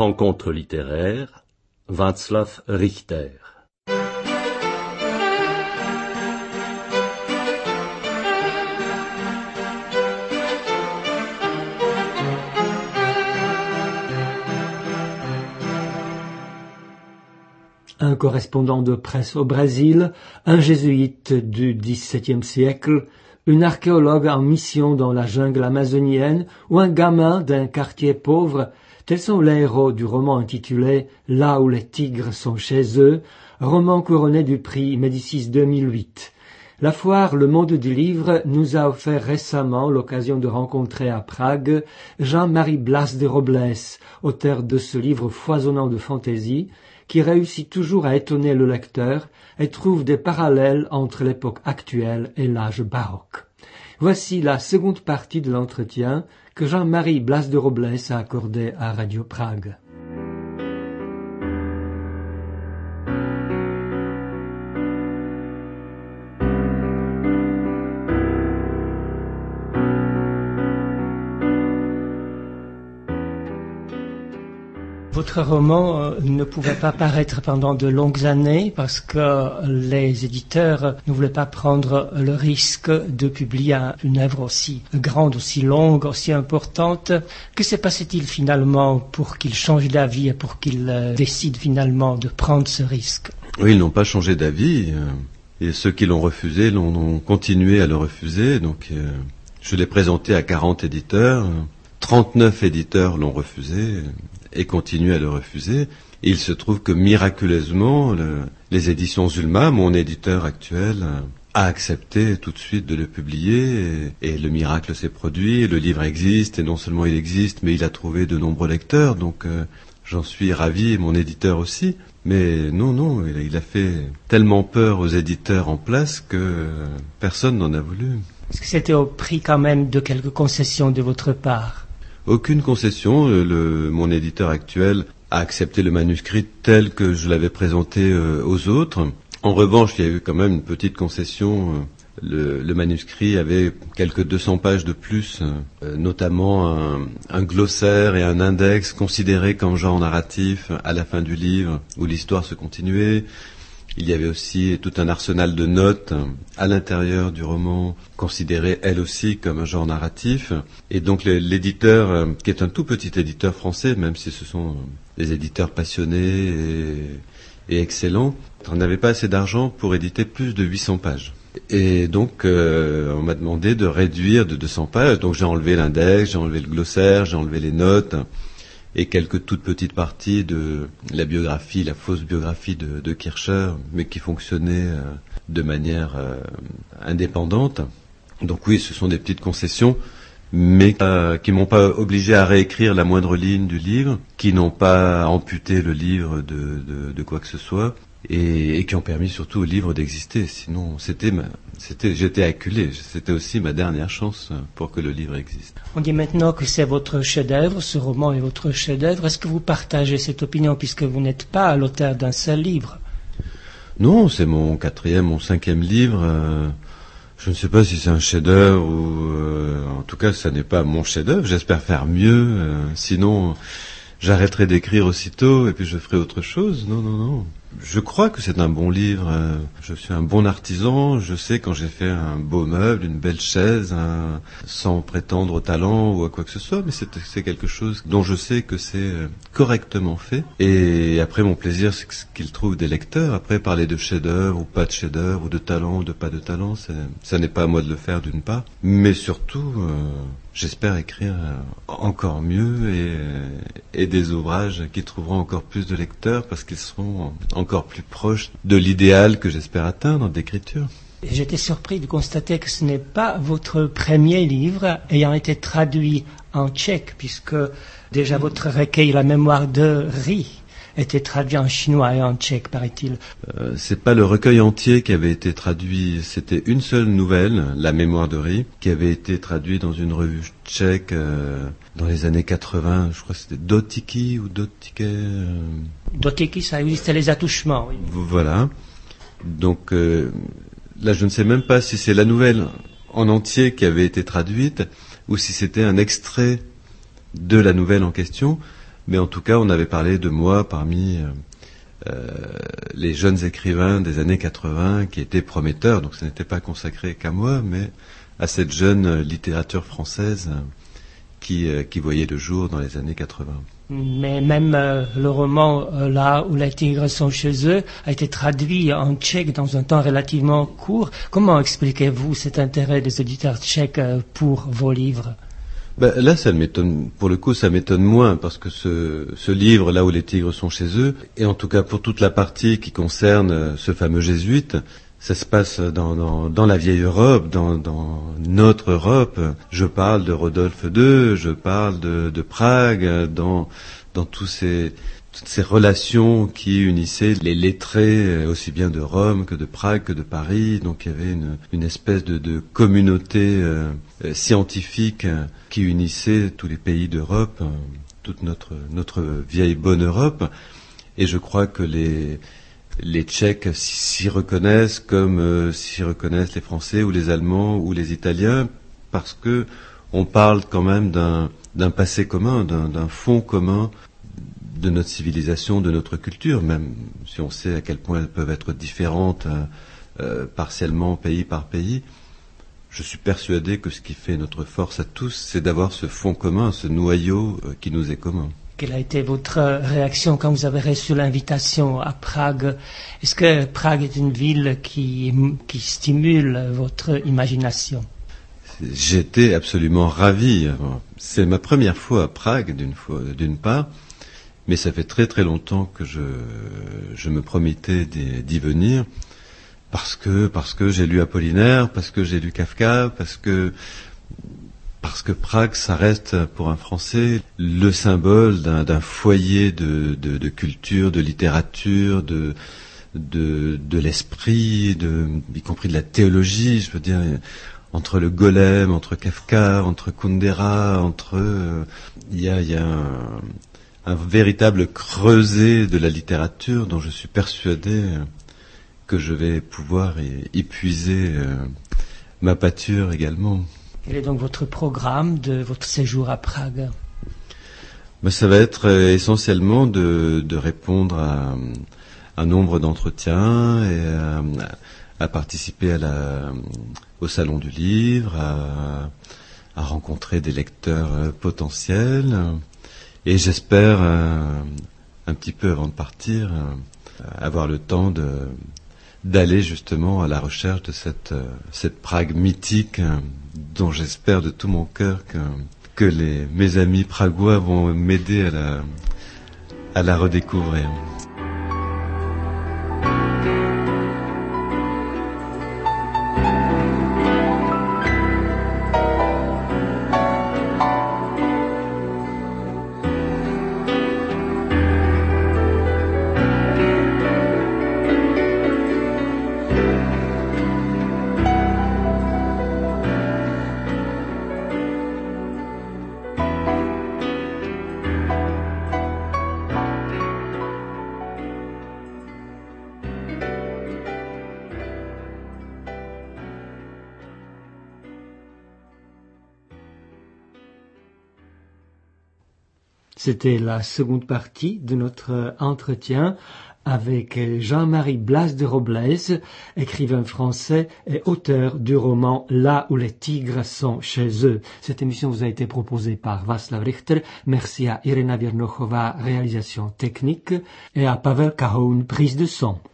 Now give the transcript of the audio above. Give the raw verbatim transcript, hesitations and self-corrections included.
rencontre littéraire, Václav Richter. Un correspondant de presse au Brésil, un jésuite du dix-septième siècle, une archéologue en mission dans la jungle amazonienne ou un gamin d'un quartier pauvre, tels sont les héros du roman intitulé « Là où les tigres sont chez eux », roman couronné du prix Médicis deux mille huit. La foire Le Monde du Livre nous a offert récemment l'occasion de rencontrer à Prague Jean-Marie Blas de Robles, auteur de ce livre foisonnant de fantaisie, qui réussit toujours à étonner le lecteur et trouve des parallèles entre l'époque actuelle et l'âge baroque. Voici la seconde partie de l'entretien que Jean-Marie Blas de Robles a accordé à Radio Prague. Votre roman euh, ne pouvait pas paraître pendant de longues années parce que les éditeurs ne voulaient pas prendre le risque de publier une œuvre aussi grande, aussi longue, aussi importante. Que s'est passé-t-il finalement pour qu'ils changent d'avis et pour qu'ils euh, décident finalement de prendre ce risque? Oui, ils n'ont pas changé d'avis. Et ceux qui l'ont refusé l'ont, ont continué à le refuser. Donc, euh, je l'ai présenté à quarante éditeurs. trente-neuf éditeurs l'ont refusé et continuent à le refuser. Et il se trouve que miraculeusement, le, les éditions Zulma, mon éditeur actuel, a accepté tout de suite de le publier. Et, et le miracle s'est produit. Le livre existe, et non seulement il existe, mais il a trouvé de nombreux lecteurs. Donc euh, j'en suis ravi, et mon éditeur aussi. Mais non, non, il a, il a fait tellement peur aux éditeurs en place que euh, personne n'en a voulu. Est-ce que c'était au prix quand même de quelques concessions de votre part? Aucune concession. Le, mon éditeur actuel a accepté le manuscrit tel que je l'avais présenté euh, aux autres. En revanche, il y a eu quand même une petite concession. Le, le manuscrit avait quelques deux cents pages de plus, euh, notamment un, un glossaire et un index considérés comme genre narratif à la fin du livre, où l'histoire se continuait. Il y avait aussi tout un arsenal de notes à l'intérieur du roman, considéré elle aussi comme un genre narratif. Et donc l'éditeur, qui est un tout petit éditeur français, même si ce sont des éditeurs passionnés et, et excellents, on n'avait pas assez d'argent pour éditer plus de huit cents pages. Et donc euh, on m'a demandé de réduire de deux cents pages, donc j'ai enlevé l'index, j'ai enlevé le glossaire, j'ai enlevé les notes, et quelques toutes petites parties de la biographie, la fausse biographie de, de Kircher, mais qui fonctionnait euh, de manière euh, indépendante. Donc oui, ce sont des petites concessions, mais euh, qui m'ont pas obligé à réécrire la moindre ligne du livre, qui n'ont pas amputé le livre de, de, de quoi que ce soit, et, et qui ont permis surtout au livre d'exister. Sinon, c'était, ma, c'était, j'étais acculé. C'était aussi ma dernière chance pour que le livre existe. On dit maintenant que c'est votre chef-d'œuvre, ce roman est votre chef-d'œuvre. Est-ce que vous partagez cette opinion puisque vous n'êtes pas l'auteur d'un seul livre? Non, c'est mon quatrième, mon cinquième livre. Euh, je ne sais pas si c'est un chef-d'œuvre ou, euh, en tout cas, ça n'est pas mon chef-d'œuvre. J'espère faire mieux. Euh, sinon, j'arrêterai d'écrire aussitôt et puis je ferai autre chose. Non, non, non. Je crois que c'est un bon livre. Je suis un bon artisan. Je sais quand j'ai fait un beau meuble, une belle chaise, un... sans prétendre au talent ou à quoi que ce soit, mais c'est, c'est quelque chose dont je sais que c'est correctement fait. Et après, mon plaisir, c'est qu'il trouve des lecteurs. Après, parler de chef-d'œuvre ou pas de chef-d'œuvre, ou de talent ou de pas de talent, c'est... ça n'est pas à moi de le faire d'une part. Mais surtout, euh, j'espère écrire encore mieux et, et des ouvrages qui trouveront encore plus de lecteurs parce qu'ils seront encore plus proches de l'idéal que j'espère atteindre d'écriture. J'étais surpris de constater que ce n'est pas votre premier livre ayant été traduit en tchèque, puisque déjà votre recueil La mémoire de Ri était traduit en chinois et en tchèque, paraît-il. Euh, c'est pas le recueil entier qui avait été traduit, c'était une seule nouvelle, La mémoire de Ri, qui avait été traduit dans une revue tchèque euh, dans les années quatre-vingts, je crois que c'était Dotiki ou Dotike. Euh... Dotiki, ça existait les attouchements, oui. Voilà. Donc euh, là, je ne sais même pas si c'est la nouvelle en entier qui avait été traduite ou si c'était un extrait de la nouvelle en question. Mais en tout cas, on avait parlé de moi parmi euh, euh, les jeunes écrivains des années quatre-vingts qui étaient prometteurs. Donc ce n'était pas consacré qu'à moi, mais à cette jeune littérature française qui, euh, qui voyait le jour dans les années quatre-vingts. Mais même euh, le roman euh, Là où les tigres sont chez eux a été traduit en tchèque dans un temps relativement court. Comment expliquez-vous cet intérêt des auditeurs tchèques euh, pour vos livres? Ben, là, ça m'étonne. Pour le coup, ça m'étonne moins parce que ce, ce livre, Là où les tigres sont chez eux, et en tout cas pour toute la partie qui concerne ce fameux jésuite, ça se passe dans, dans, dans la vieille Europe, dans, dans notre Europe. Je parle de Rodolphe deux, je parle de, de Prague, dans, dans tous ces, toutes ces relations qui unissaient les lettrés aussi bien de Rome que de Prague que de Paris. Donc il y avait une, une espèce de, de communauté euh, scientifique qui unissait tous les pays d'Europe, euh, toute notre, notre vieille bonne Europe. Et je crois que les... les Tchèques s'y reconnaissent comme euh, s'y reconnaissent les Français ou les Allemands ou les Italiens, parce que on parle quand même d'un, d'un passé commun, d'un, d'un fond commun de notre civilisation, de notre culture, même si on sait à quel point elles peuvent être différentes euh, partiellement pays par pays. Je suis persuadé que ce qui fait notre force à tous, c'est d'avoir ce fond commun, ce noyau euh, qui nous est commun. Quelle a été votre réaction quand vous avez reçu l'invitation à Prague? Est-ce que Prague est une ville qui, qui stimule votre imagination? J'étais absolument ravi. C'est ma première fois à Prague, d'une fois, d'une part, mais ça fait très très longtemps que je, je me promettais d'y, d'y venir, parce que, parce que j'ai lu Apollinaire, parce que j'ai lu Kafka, parce que Parce que Prague, ça reste pour un Français le symbole d'un, d'un foyer de, de, de culture, de littérature, de, de, de l'esprit, de, y compris de la théologie. Je veux dire, entre le Golem, entre Kafka, entre Kundera, entre euh, il y a, y a un, un véritable creuset de la littérature dont je suis persuadé que je vais pouvoir y, y puiser euh, ma pâture également. Quel est donc votre programme de votre séjour à Prague? Ben, ça va être euh, essentiellement de, de répondre à un nombre d'entretiens et à, à participer à la, au salon du livre, à, à rencontrer des lecteurs euh, potentiels. Et j'espère, euh, un petit peu avant de partir, euh, avoir le temps de, d'aller justement à la recherche de cette, euh, cette Prague mythique, euh, dont j'espère de tout mon cœur que, que les, mes amis pragois vont m'aider à la, à la redécouvrir. C'était la seconde partie de notre entretien avec Jean-Marie Blas de Robles, écrivain français et auteur du roman Là où les tigres sont chez eux. Cette émission vous a été proposée par Václav Richter. Merci à Irena Viernochova, réalisation technique, et à Pavel Kahoun, prise de son.